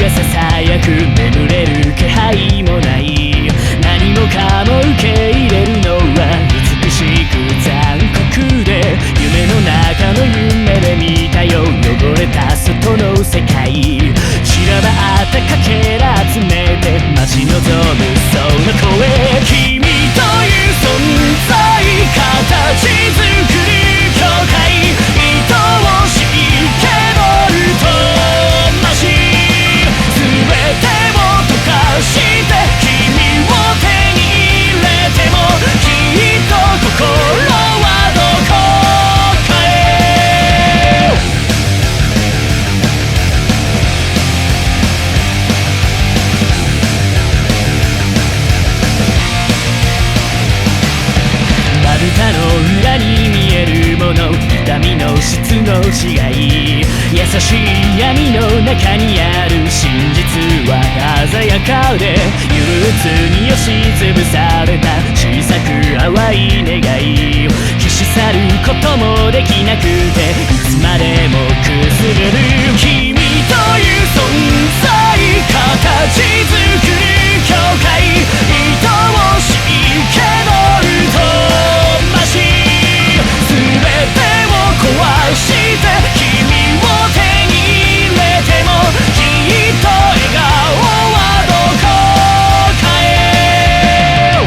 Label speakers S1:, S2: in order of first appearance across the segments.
S1: ささやく眠れる気配もない。何もかも受け入れるのは美しく残酷で、夢の中の夢で見たよ汚れた外の世界。散らばったかけら集めて待ち望むその声。君という存在形作る境界、愛おしいけどうとうましい。全てを溶かして君を手に入れてもきっと心はどこかへ。まぶたの裏に見えるもの、痛みの質の違い。優しい闇の中にある真実は鮮やかで、憂鬱に押しつぶされた小さく淡い願い。消し去ることもできなくていつまでもくすぶる。君という存在形作る境界、愛おしいけどうとうましい。全てを壊して君を手に入れてもきっと笑顔はどこかへ。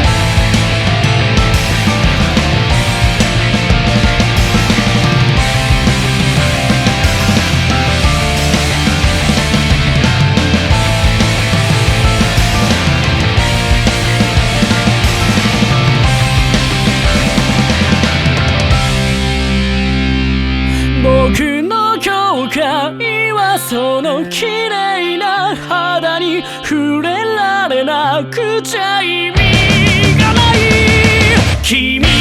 S1: 僕の境界はその綺麗な肌に触れられなくちゃ意味がない。君